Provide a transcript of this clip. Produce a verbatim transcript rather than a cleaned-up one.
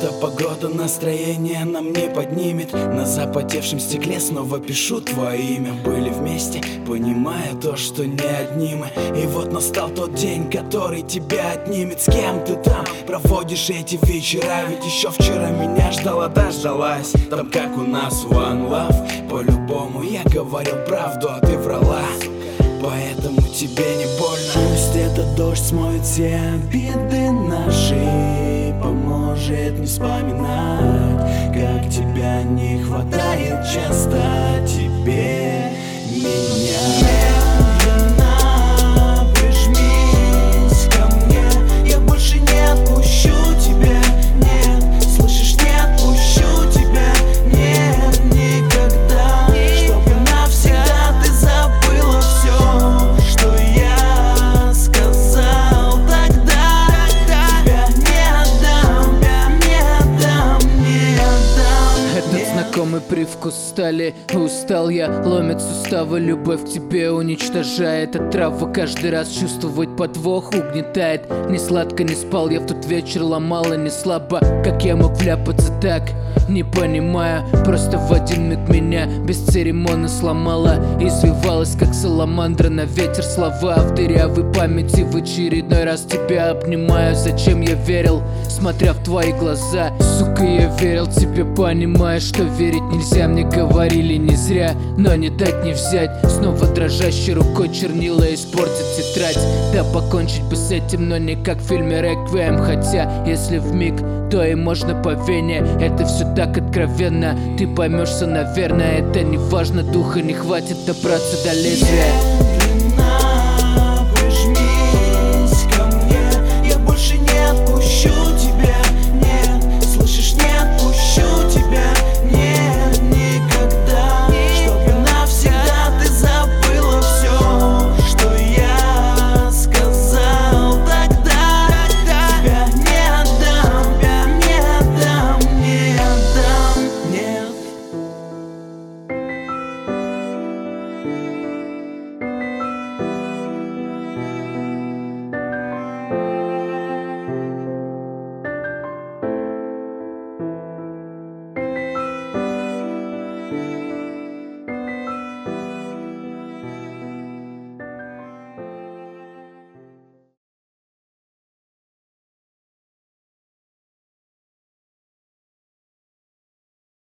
эта погода настроение нам не поднимет. На запотевшем стекле снова пишу твое имя. Были вместе, понимая то, что не одни мы. И вот настал тот день, который тебя отнимет. С кем ты там проводишь эти вечера? Ведь еще вчера меня ждала, дождалась. Там как у нас One Love. По-любому я говорил правду, а ты врала. Поэтому тебе не больно. Пусть этот дождь смоет все обиды наши, поможет не вспоминать, как тебя не хватает часто тебе меня. Медленно прижмись ко мне, я больше не отпущу тебя. Нет, слышишь, не отпущу тебя. Нет, никогда, чтобы навсегда ты забыла все, что я сказал тогда. Тебя не отдам, не отдам, не отдам. Этот знакомый привкус стали. Устал я, ломят суставы, любовь к тебе уничтожает. Отрава каждый раз чувствовать подвох угнетает. Не сладко не спал я в тот вечер, ломала не слабо. Как я мог вляпаться так, не понимаю. Просто в один миг меня бесцеремонно сломала. Извивалась как саламандра на ветер. Слова в дырявой памяти, в очередной раз тебя обнимаю. Зачем я верил, смотря в твои глаза? Сука, я верил тебе, понимая, что верить нельзя. Мне говорили не зря, но не дать не взять. Снова дрожащей рукой чернила испортят тетрадь. Да покончить бы с этим, но не как в фильме Реквием. Хотя, если вмиг, то и можно по вене. Это все так откровенно, ты поймешься, наверное. Это не важно, духа не хватит добраться до лезвия.